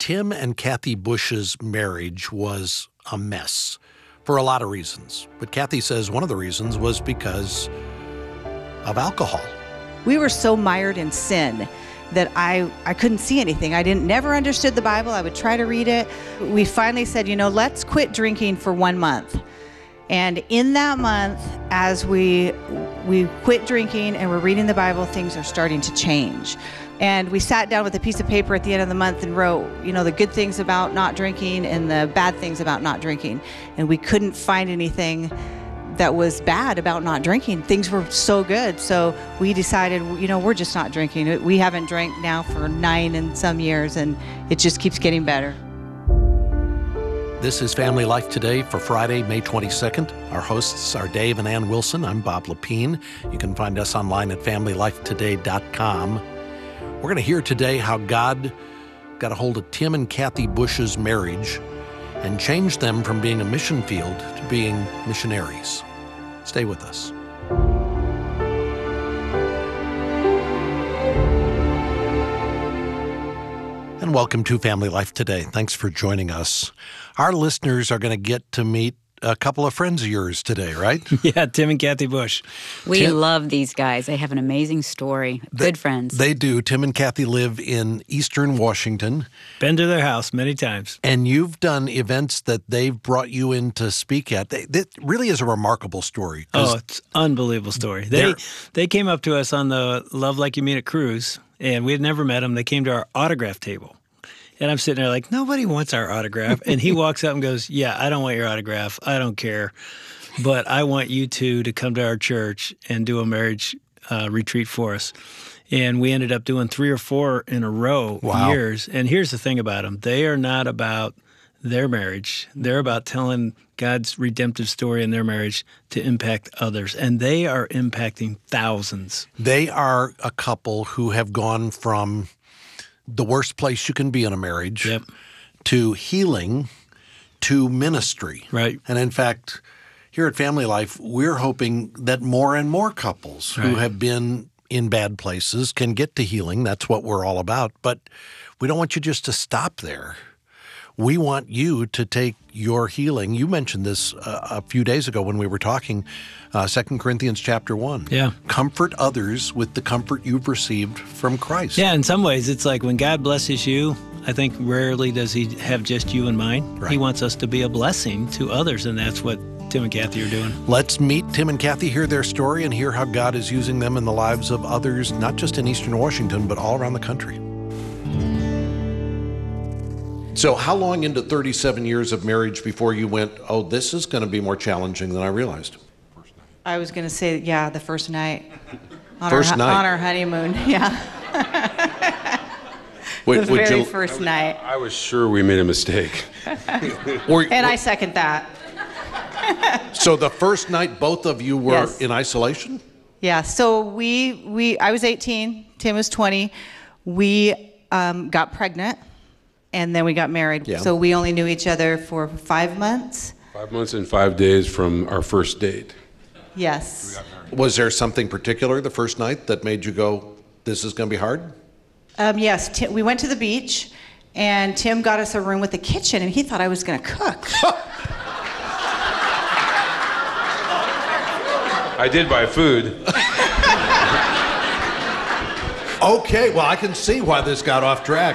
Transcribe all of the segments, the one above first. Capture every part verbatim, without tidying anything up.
Tim and Kathy Bush's marriage was a mess for a lot of reasons. But Kathy says one of the reasons was because of alcohol. We were so mired in sin that I, I couldn't see anything. I didn't never understood the Bible. I would try to read it. We finally said, you know, let's quit drinking for one month. And in that month, as we we quit drinking and we're reading the Bible, things are starting to change. And we sat down with a piece of paper at the end of the month and wrote, you know, the good things about not drinking and the bad things about not drinking. And we couldn't find anything that was bad about not drinking. Things were so good. So we decided, you know, we're just not drinking. We haven't drank now for nine and some years, and it just keeps getting better. This is Family Life Today for Friday, May twenty-second. Our hosts are Dave and Ann Wilson. I'm Bob Lepine. You can find us online at family life today dot com. We're going to hear today how God got a hold of Tim and Kathy Bush's marriage and changed them from being a mission field to being missionaries. Stay with us. And welcome to Family Life Today. Thanks for joining us. Our listeners are going to get to meet a couple of friends of yours today, right? Yeah, Tim and Kathy Bush. We Tim, love these guys. They have an amazing story. They, Good friends. They do. Tim and Kathy live in Eastern Washington. Been to their house many times. And you've done events that they've brought you in to speak at. They, that really is a remarkable story. Oh, it's an unbelievable story. They they came up to us on the Love Like You Mean It cruise, and we had never met them. They came to our autograph table. And I'm sitting there like, nobody wants our autograph. And he walks up and goes, yeah, I don't want your autograph. I don't care. But I want you two to come to our church and do a marriage uh, retreat for us. And we ended up doing three or four in a row Wow. years. And here's the thing about them. They are not about their marriage. They're about telling God's redemptive story in their marriage to impact others. And they are impacting thousands. They are a couple who have gone from the worst place you can be in a marriage Yep. to healing to ministry. Right. And in fact, here at Family Life, we're hoping that more and more couples who Right. have been in bad places can get to healing. That's what we're all about. But we don't want you just to stop there. We want you to take your healing. You mentioned this uh, a few days ago when we were talking, uh, Second Corinthians chapter one. Yeah. Comfort others with the comfort you've received from Christ. Yeah, in some ways, it's like when God blesses you, I think rarely does he have just you in mind. Right. He wants us to be a blessing to others, and that's what Tim and Kathy are doing. Let's meet Tim and Kathy, hear their story, and hear how God is using them in the lives of others, not just in Eastern Washington, but all around the country. So how long into thirty-seven years of marriage before you went, oh, this is going to be more challenging than I realized? I was going to say, yeah, the first night. On First our, night. On our honeymoon, yeah. Wait, the would very you- first night. I was sure we made a mistake. Or- And I second that. So the first night, both of you were Yes. in isolation? Yeah, so we, we I was eighteen, Tim was twenty. We um, got pregnant, and then we got married. Yeah. So we only knew each other for five months. Five months and five days from our first date. Yes. Was there something particular the first night that made you go, this is going to be hard? Um, yes, Tim, we went to the beach, and Tim got us a room with a kitchen, and he thought I was going to cook. I did buy food. Okay, well, I can see why this got off track.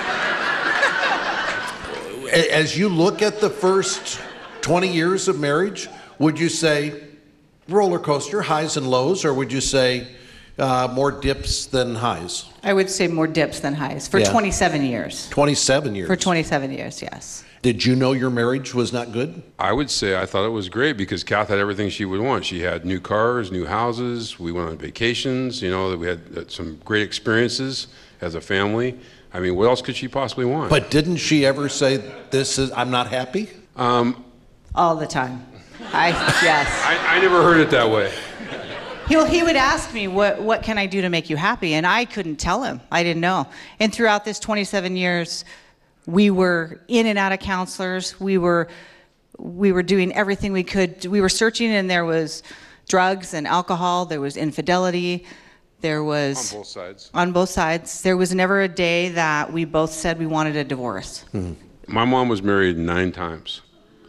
A- As you look at the first twenty years of marriage, would you say roller coaster, highs and lows, or would you say uh, more dips than highs? I would say more dips than highs for Yeah. twenty-seven years. twenty-seven years. For twenty-seven years, yes. Did you know your marriage was not good? I would say I thought it was great because Kath had everything she would want. She had new cars, new houses. We went on vacations. You know, that we had uh, some great experiences as a family. I mean, what else could she possibly want? But didn't she ever say, this is, I'm not happy? um, All the time. I, yes. I, I never heard it that way. He'll, he would ask me, what, what can I do to make you happy? And I couldn't tell him. I didn't know. And throughout this twenty-seven years, we were in and out of counselors. We were, we were doing everything we could. We were searching, and there was drugs and alcohol. There was infidelity. There was On both sides. on both sides. There was never a day that we both said we wanted a divorce. Hmm. My mom was married nine times,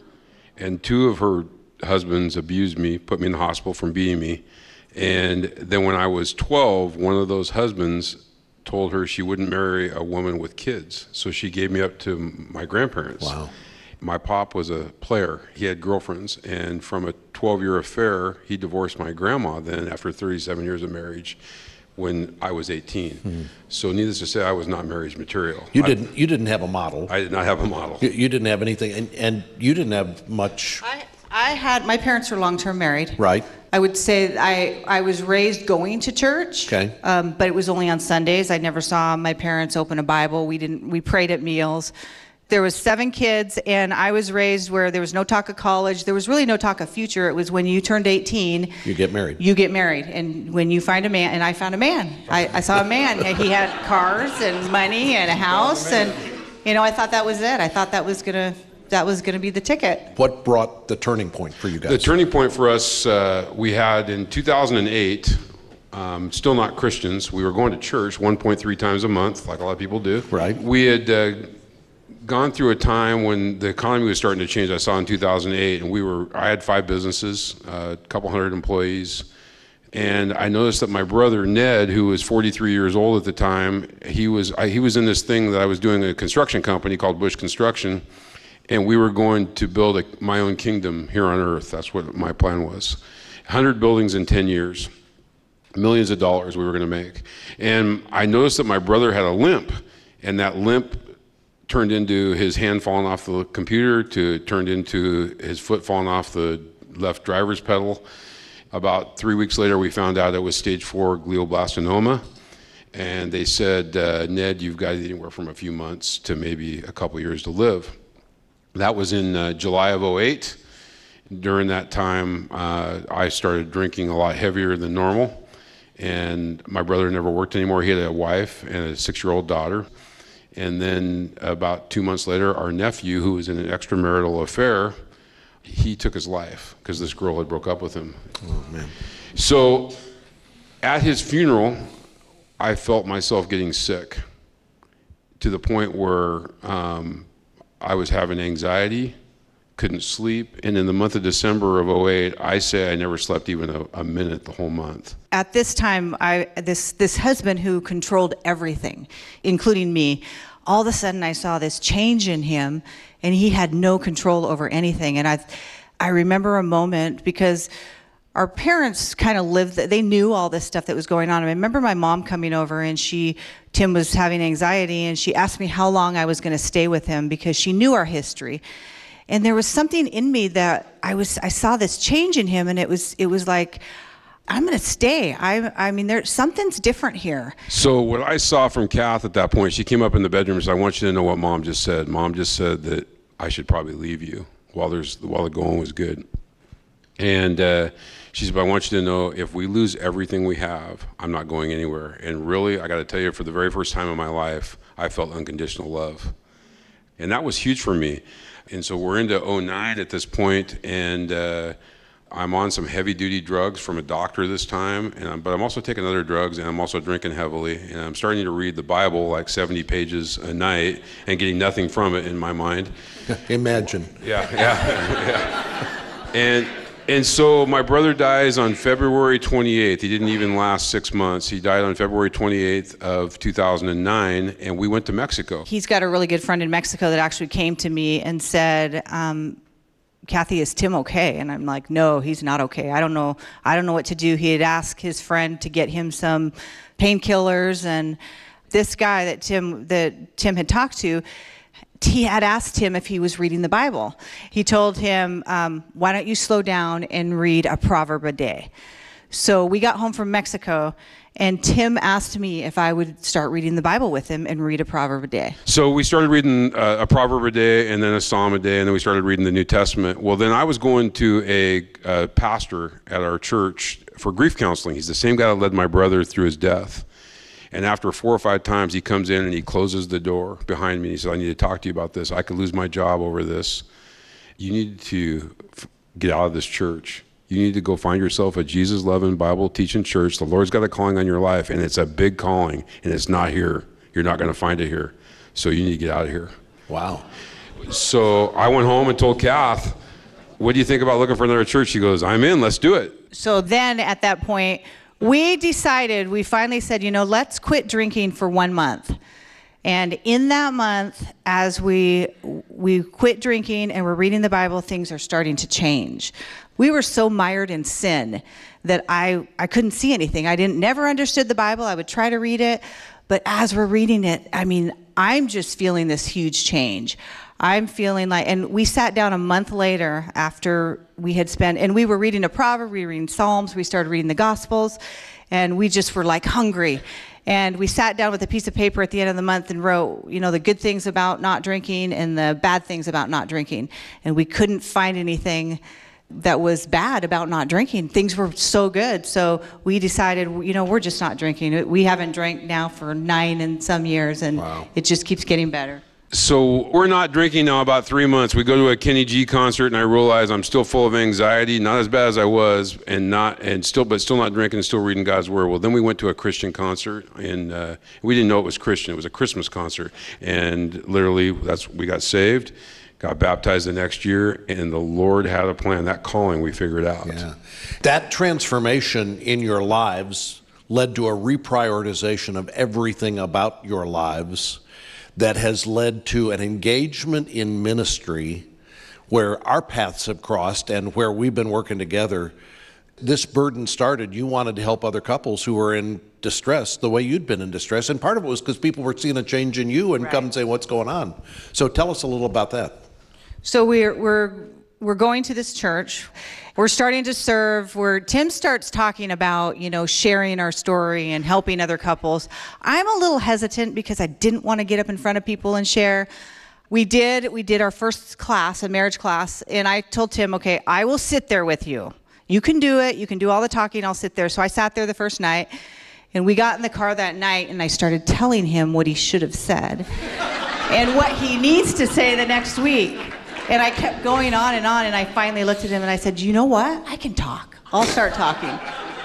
and two of her husbands abused me, put me in the hospital from beating me. And then when I was twelve, one of those husbands told her she wouldn't marry a woman with kids. So she gave me up to my grandparents. Wow. My pop was a player. He had girlfriends. And from a twelve-year affair, he divorced my grandma then after thirty-seven years of marriage when I was eighteen. Hmm. So needless to say, I was not marriage material. You I, didn't you didn't have a model. I did not have a model. You, you didn't have anything, and, and you didn't have much. I, I had, my parents were long-term married. Right. I would say I, I was raised going to church, Okay. um, but it was only on Sundays. I never saw my parents open a Bible. We didn't. We prayed at meals. There was seven kids, and I was raised where there was no talk of college. There was really no talk of future. It was when you turned eighteen, You get married. you get married. And when you find a man, and I found a man. I, I saw a man. He had cars and money and a house, and you know, I thought that was it. I thought that was gonna that was gonna be the ticket. What brought the turning point for you guys? The turning point for us, uh, we had in two thousand eight, um, still not Christians. We were going to church one point three times a month, like a lot of people do. Right. We had uh, gone through a time when the economy was starting to change. I saw in two thousand eight, and we were. I had five businesses, uh, a couple hundred employees, and I noticed that my brother Ned, who was forty-three years old at the time, he was I, he was in this thing that I was doing a construction company called Bush Construction. And we were going to build a, my own kingdom here on earth. That's what my plan was. one hundred buildings in ten years. Millions of dollars we were going to make. And I noticed that my brother had a limp. And that limp turned into his hand falling off the computer, to turned into his foot falling off the left driver's pedal. About three weeks later, we found out it was stage four glioblastoma. And they said, uh, Ned, you've got anywhere from a few months to maybe a couple years to live. That was in uh, July of oh eight. During that time, uh, I started drinking a lot heavier than normal. And my brother never worked anymore. He had a wife and a six-year-old daughter. And then about two months later, our nephew, who was in an extramarital affair, he took his life because this girl had broke up with him. Oh, man. So at his funeral, I felt myself getting sick to the point where um, I was having anxiety, couldn't sleep, and in the month of December of oh eight, I say I never slept even a, a minute the whole month. At this time, I this this husband who controlled everything, including me, all of a sudden I saw this change in him, and he had no control over anything. And I, I remember a moment because our parents kind of lived, they knew all this stuff that was going on. I remember my mom coming over, and she, Tim was having anxiety, and she asked me how long I was going to stay with him because she knew our history. And there was something in me that I was, I saw this change in him, and it was, it was like, I'm going to stay. I, I mean, there's something's different here. So what I saw from Kath at that point, she came up in the bedroom and said, I want you to know what Mom just said. Mom just said that I should probably leave you while there's, while the going was good. And uh, she said, but I want you to know if we lose everything we have, I'm not going anywhere. And really, I got to tell you, for the very first time in my life, I felt unconditional love. And that was huge for me. And so we're into oh nine at this point, and uh, I'm on some heavy-duty drugs from a doctor this time, and I'm, but I'm also taking other drugs, and I'm also drinking heavily, and I'm starting to read the Bible like seventy pages a night and getting nothing from it in my mind. Imagine. Yeah, yeah, yeah. And and so my brother dies on February twenty-eighth. He didn't even last six months. He died on February twenty-eighth of two thousand nine, and we went to Mexico. He's got a really good friend in Mexico that actually came to me and said, um, Kathy, is Tim okay? And I'm like, no, he's not okay. I don't know. I don't know what to do. He had asked his friend to get him some painkillers, and this guy that Tim that Tim had talked to, he had asked him if he was reading the Bible. He told him, um, why don't you slow down and read a proverb a day? So we got home from Mexico, and Tim asked me if I would start reading the Bible with him and read a proverb a day. So we started reading uh, a proverb a day, and then a psalm a day, and then we started reading the New Testament. Well, then I was going to a, a pastor at our church for grief counseling. He's the same guy that led my brother through his death. And after four or five times, he comes in and he closes the door behind me. And he says, I need to talk to you about this. I could lose my job over this. You need to f- get out of this church. You need to go find yourself a Jesus-loving, Bible-teaching church. The Lord's got a calling on your life, and it's a big calling, and it's not here. You're not going to find it here. So you need to get out of here. Wow. So I went home and told Kath, what do you think about looking for another church? She goes, I'm in, let's do it. So then at that point, we decided, we finally said, you know, let's quit drinking for one month. And in that month, as we we quit drinking and we're reading the Bible, things are starting to change. We were so mired in sin that I, I couldn't see anything. I didn't never understood the Bible. I would try to read it. But as we're reading it, I mean, I'm just feeling this huge change. I'm feeling like, and we sat down a month later after we had spent, and we were reading a proverb, we were reading Psalms, we started reading the Gospels, and we just were like hungry. And we sat down with a piece of paper at the end of the month and wrote, you know, the good things about not drinking and the bad things about not drinking. And we couldn't find anything that was bad about not drinking. Things were so good. So we decided, you know, we're just not drinking. We haven't drank now for nine and some years, and wow. It just keeps getting better. So we're not drinking now about three months. We go to a Kenny G concert, and I realize I'm still full of anxiety, not as bad as I was, and not and still, but still not drinking and still reading God's word. Well, then we went to a Christian concert, and uh, we didn't know it was Christian. It was a Christmas concert, and literally, that's we got saved, got baptized the next year, and the Lord had a plan. That calling we figured out. Yeah, that transformation in your lives led to a reprioritization of everything about your lives. That has led to an engagement in ministry where our paths have crossed and where we've been working together. This burden started, you wanted to help other couples who were in distress the way you'd been in distress. And part of it was because people were seeing a change in you and right. come and say, what's going on? So tell us a little about that. So we're, we're, we're going to this church. We're starting to serve where Tim starts talking about, you know, sharing our story and helping other couples. I'm a little hesitant because I didn't want to get up in front of people and share. We did, we did our first class, a marriage class, and I told Tim, okay, I will sit there with you. You can do it. You can do all the talking. I'll sit there. So I sat there the first night, and we got in the car that night, and I started telling him what he should have said and what he needs to say the next week. And I kept going on and on, and I finally looked at him and I said, you know what? I can talk. I'll start talking.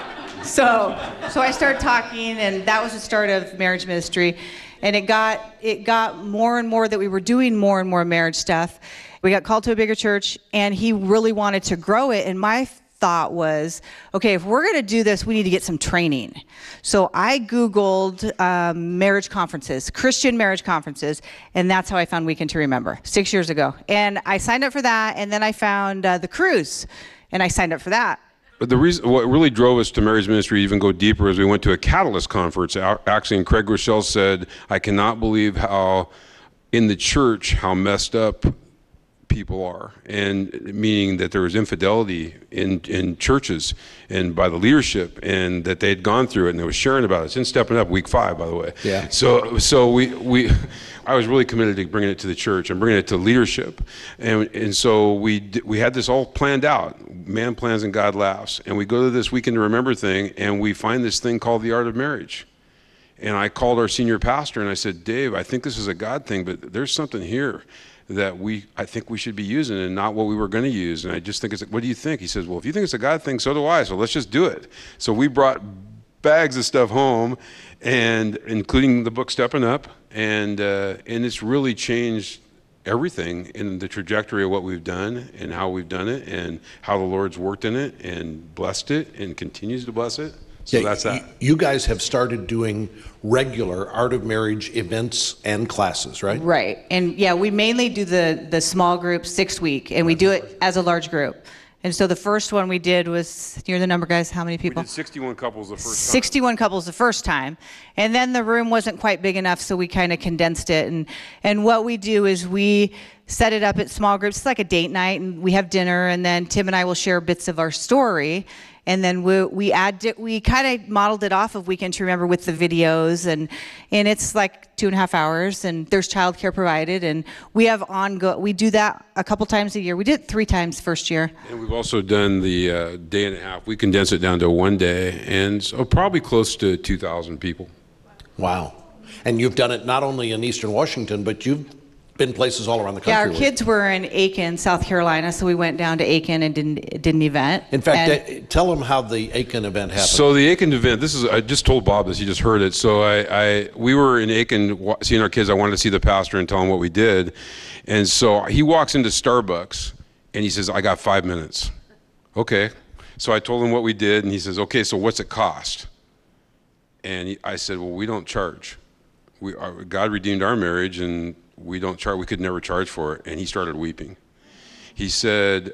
So so I started talking, and that was the start of marriage ministry. And it got it got more and more that we were doing more and more marriage stuff. We got called to a bigger church, and he really wanted to grow it. And my thought was, okay, if we're going to do this, we need to get some training. So I Googled um, marriage conferences, Christian marriage conferences, and that's how I found Weekend to Remember six years ago. And I signed up for that, and then I found uh, the cruise, and I signed up for that. But the reason, what really drove us to marriage ministry even go deeper is we went to a Catalyst conference. Actually, and Craig Rochelle said, I cannot believe how in the church, how messed up people are, and meaning that there was infidelity in in churches and by the leadership, and that they had gone through it, and they were sharing about it. It's in Stepping Up, week five, by the way. Yeah. So so we we I was really committed to bringing it to the church and bringing it to leadership, and and so we we had this all planned out. Man plans and God laughs, and we go to this Weekend to Remember thing, and we find this thing called the Art of Marriage. And I called our senior pastor and I said, Dave, I think this is a God thing, but there's something here that we, I think we should be using and not what we were going to use. And I just think it's, what do you think? He says, well, if you think it's a God thing, so do I. So let's just do it. So we brought bags of stuff home, and including the book Stepping Up. And, uh, and it's really changed everything in the trajectory of what we've done and how we've done it and how the Lord's worked in it and blessed it and continues to bless it. So yeah, that's that. You guys have started doing regular Art of Marriage events and classes, right? Right. And yeah, we mainly do the, the small group six week, and we do it as a large group. And so the first one we did was, you're the number, guys, how many people? We did sixty-one couples the first time. sixty-one couples the first time. And then the room wasn't quite big enough, so we kind of condensed it. And, and what we do is we set it up at small groups. It's like a date night, and we have dinner, and then Tim and I will share bits of our story. And then we we add we kind of modeled it off of Weekend to Remember with the videos, and and it's like two and a half hours, and there's childcare provided, and we have ongo we do that a couple times a year. We did it three times first year. And we've also done the uh, day and a half. We condense it down to one day, and so probably close to two thousand people. Wow! And you've done it not only in Eastern Washington, but you've been places all around the country. Yeah, our with. kids were in Aiken, South Carolina, so we went down to Aiken and did, did an event. In fact, And- uh, tell them how the Aiken event happened. So the Aiken event, this is, I just told Bob this, he just heard it. So I, I we were in Aiken wa- seeing our kids. I wanted to see the pastor and tell him what we did. And so he walks into Starbucks and he says, I got five minutes. Okay. So I told him what we did and he says, okay, so what's it cost? And he, I said, well, we don't charge. We are, God redeemed our marriage and we don't charge, we could never charge for it. And he started weeping. He said,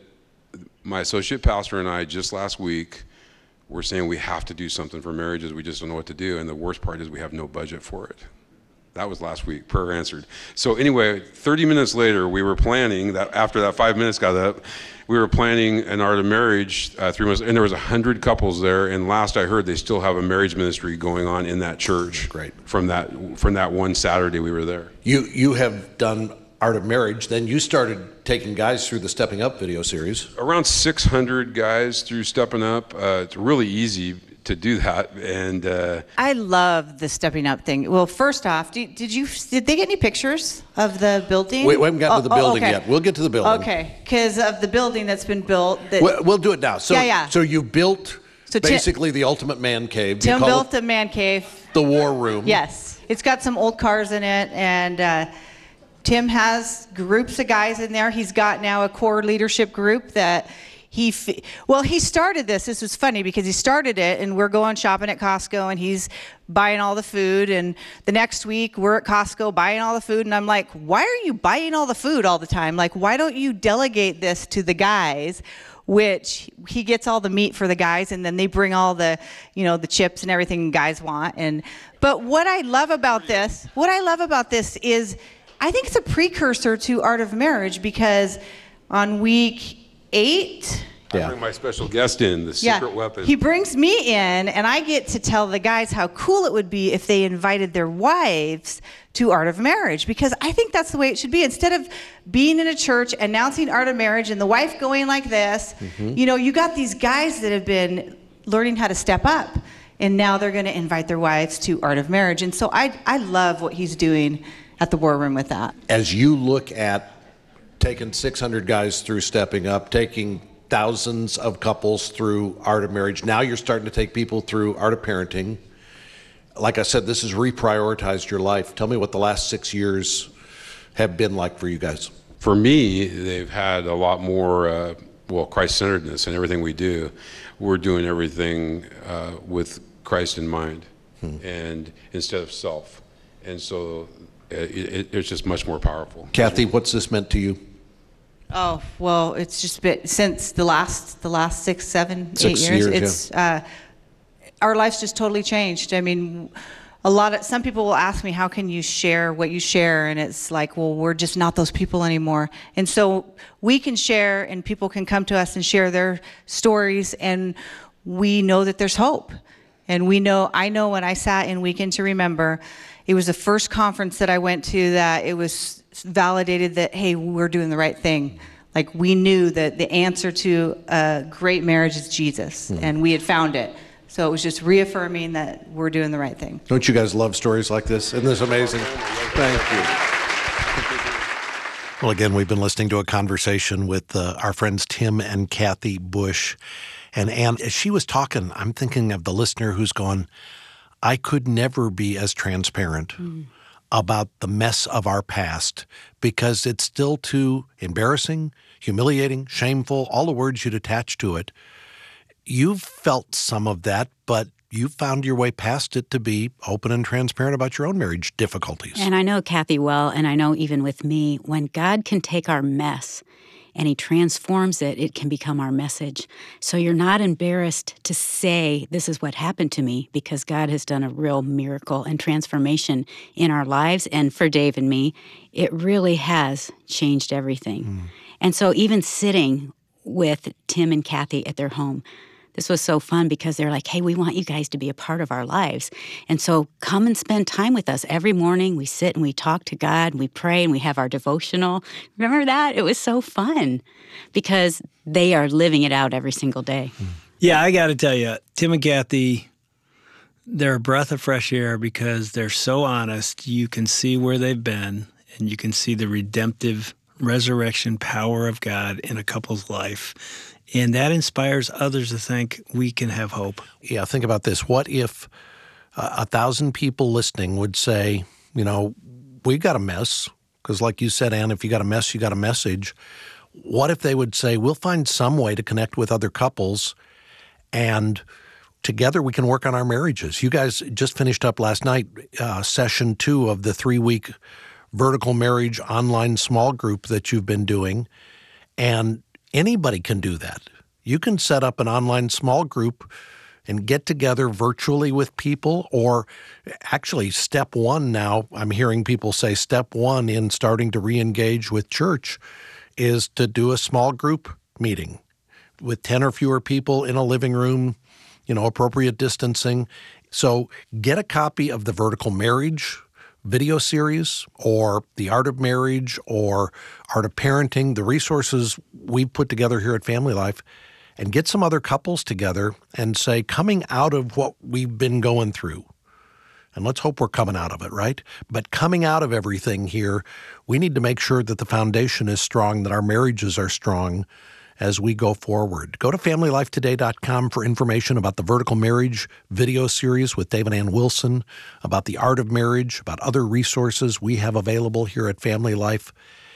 my associate pastor and I just last week were saying we have to do something for marriages. We just don't know what to do. And the worst part is we have no budget for it. That was last week, prayer answered. So anyway, thirty minutes later, we were planning that after that five minutes got up, we were planning an Art of Marriage uh, three months, and there was a hundred couples there. And last I heard, they still have a marriage ministry going on in that church. Great. From that from that one Saturday we were there. You you have done Art of Marriage. Then you started taking guys through the Stepping Up video series. Around six hundred guys through Stepping Up. Uh, it's really easy to do that, and uh, I love the stepping up thing. Well, first off, did, did you did they get any pictures of the building? We, we haven't gotten to the Oh, oh, building okay. yet. We'll get to the building. Okay, because of the building that's been built. That We'll, we'll do it now. So, Yeah, yeah. so you built So Tim- basically the ultimate man cave. You Tim call built it a man cave. the war room. Yes, it's got some old cars in it, and uh, Tim has groups of guys in there. He's got now a core leadership group that he, f- well, he started this. This was funny because he started it, and we're going shopping at Costco, and he's buying all the food. And the next week, we're at Costco buying all the food, and I'm like, why are you buying all the food all the time? Like, why don't you delegate this to the guys? Which he gets all the meat for the guys, and then they bring all the, you know, the chips and everything guys want. And but what I love about this, what I love about this is, I think it's a precursor to Art of Marriage, because on week eight, I Yeah. bring my special guest in, the secret weapon. he brings me in, and I get to tell the guys how cool it would be if they invited their wives to Art of Marriage, because I think that's the way it should be. Instead of being in a church announcing Art of Marriage and the wife going like this, Mm-hmm. you know, you got these guys that have been learning how to step up, and now they're going to invite their wives to Art of Marriage. And so I, I love what he's doing at the War Room with that. As you look at taking six hundred guys through Stepping Up, taking thousands of couples through Art of Marriage, now you're starting to take people through Art of Parenting. Like I said, this has reprioritized your life. Tell me what the last six years have been like for you guys. For me, they've had a lot more, uh, well, Christ-centeredness in everything we do. We're doing everything uh, with Christ in mind, and instead of self. And so uh, it, it, it's just much more powerful. Kathy, what's this meant to you? Oh, well, it's just been since the last the last six, seven, Six eight years. years, It's uh, our life's just totally changed. I mean, a lot of some people will ask me, "How can you share what you share?" And it's like, well, we're just not those people anymore. And so we can share, and people can come to us and share their stories, and we know that there's hope. And we know, I know when I sat in Weekend to Remember, it was the first conference that I went to that it was validated that, hey, we're doing the right thing. Like, we knew that the answer to a great marriage is Jesus, and we had found it. So it was just reaffirming that we're doing the right thing. Don't you guys love stories like this? Isn't this amazing? Thank you. Well, again, we've been listening to a conversation with uh, our friends Tim and Kathy Bush. And Ann, as she was talking, I'm thinking of the listener who's going, I could never be as transparent mm. about the mess of our past, because it's still too embarrassing, humiliating, shameful, all the words you'd attach to it. You've felt some of that, but you found your way past it to be open and transparent about your own marriage difficulties. And I know Kathy well, and I know even with me, when God can take our mess and he transforms it, it can become our message. So you're not embarrassed to say, this is what happened to me, because God has done a real miracle and transformation in our lives. And for Dave and me, it really has changed everything. Mm. And so even sitting with Tim and Kathy at their home, this was so fun because they're like, hey, we want you guys to be a part of our lives. And so come and spend time with us. Every morning we sit and we talk to God, and we pray, and we have our devotional. Remember that? It was so fun because they are living it out every single day. Yeah, I got to tell you, Tim and Kathy, they're a breath of fresh air because they're so honest. You can see where they've been, and you can see the redemptive resurrection power of God in a couple's life. And that inspires others to think we can have hope. Yeah, think about this. What if uh, a thousand people listening would say, you know, we got a mess, because like you said, Ann, if you got a mess, you got a message. What if they would say, we'll find some way to connect with other couples, and together we can work on our marriages. You guys just finished up last night, uh, session two of the three-week Vertical Marriage online small group that you've been doing, and anybody can do that. You can set up an online small group and get together virtually with people, or actually step one now, I'm hearing people say step one in starting to re-engage with church is to do a small group meeting with ten or fewer people in a living room, you know, appropriate distancing. So get a copy of the Vertical Marriage video series, or The Art of Marriage, or Art of Parenting, the resources we've put together here at Family Life, and get some other couples together and say, coming out of what we've been going through, and let's hope we're coming out of it, right? But coming out of everything here, we need to make sure that the foundation is strong, that our marriages are strong as we go forward. Go to family life today dot com for information about the Vertical Marriage video series with Dave and Ann Wilson, about the Art of Marriage, about other resources we have available here at Family Life.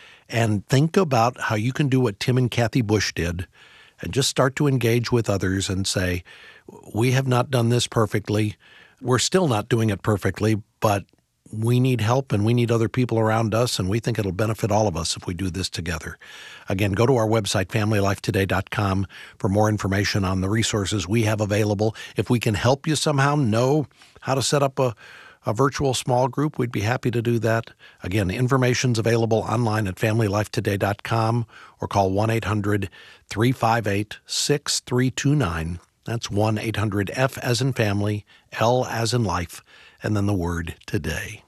And think about how you can do what Tim and Kathy Bush did and just start to engage with others and say, we have not done this perfectly. We're still not doing it perfectly, but we need help and we need other people around us, and we think it'll benefit all of us if we do this together. Again, go to our website, family life today dot com, for more information on the resources we have available. If we can help you somehow know how to set up a, a virtual small group, we'd be happy to do that. Again, information's available online at family life today dot com, or call one eight hundred three five eight six three two nine. That's one eight hundred F as in family, L as in life, and then the word today.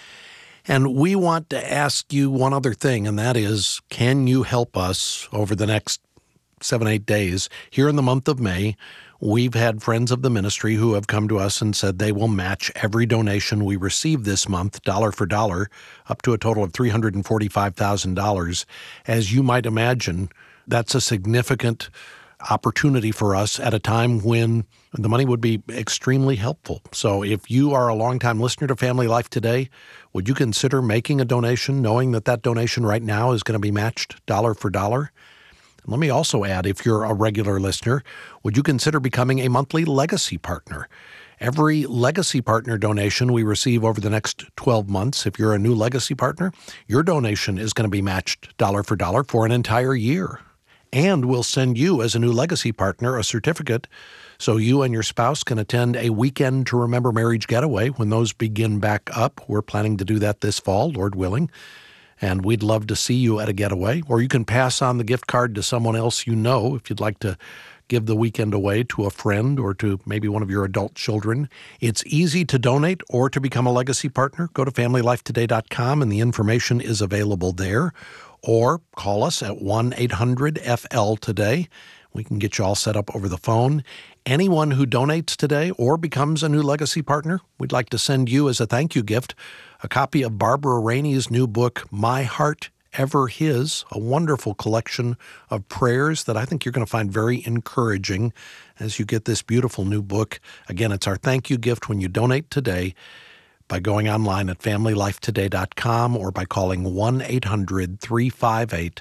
And we want to ask you one other thing, and that is, can you help us over the next seven, eight days? Here in the month of May, we've had friends of the ministry who have come to us and said they will match every donation we receive this month, dollar for dollar, up to a total of three hundred forty-five thousand dollars. As you might imagine, that's a significant opportunity for us at a time when the money would be extremely helpful. So if you are a longtime listener to Family Life Today, would you consider making a donation, knowing that that donation right now is going to be matched dollar for dollar? And let me also add, if you're a regular listener, would you consider becoming a monthly legacy partner? Every legacy partner donation we receive over the next twelve months, if you're a new legacy partner, your donation is going to be matched dollar for dollar for an entire year. And we'll send you, as a new legacy partner, a certificate so you and your spouse can attend a Weekend to Remember Marriage getaway when those begin back up. We're planning to do that this fall, Lord willing, and we'd love to see you at a getaway. Or you can pass on the gift card to someone else you know if you'd like to give the weekend away to a friend or to maybe one of your adult children. It's easy to donate or to become a legacy partner. Go to family life today dot com and the information is available there. Or call us at one eight hundred F L today. We can get you all set up over the phone. Anyone who donates today or becomes a new legacy partner, we'd like to send you as a thank you gift a copy of Barbara Rainey's new book, My Heart, Ever His, a wonderful collection of prayers that I think you're going to find very encouraging as you get this beautiful new book. Again, it's our thank you gift when you donate today by going online at family life today dot com or by calling one eight hundred three five eight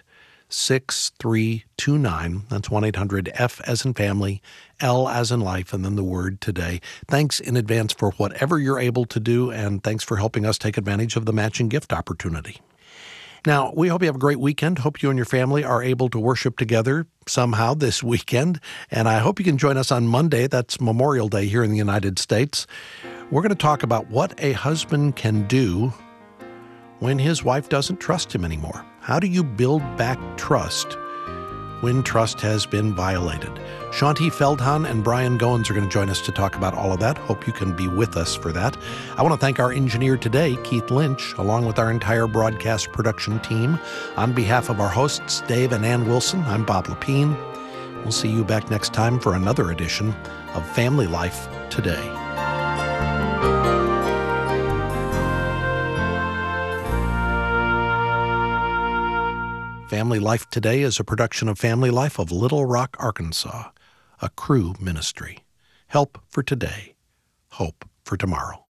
six three two nine. That's one eight hundred F as in family, L as in life, and then the word today. Thanks in advance for whatever you're able to do, and thanks for helping us take advantage of the matching gift opportunity. Now, we hope you have a great weekend. Hope you and your family are able to worship together somehow this weekend, and I hope you can join us on Monday. That's Memorial Day here in the United States. We're going to talk about what a husband can do when his wife doesn't trust him anymore. How do you build back trust when trust has been violated? Shaunti Feldhahn and Brian Goins are going to join us to talk about all of that. Hope you can be with us for that. I want to thank our engineer today, Keith Lynch, along with our entire broadcast production team. On behalf of our hosts, Dave and Ann Wilson, I'm Bob Lepine. We'll see you back next time for another edition of Family Life Today. Family Life Today is a production of Family Life of Little Rock, Arkansas, a Cru ministry. Help for today, hope for tomorrow.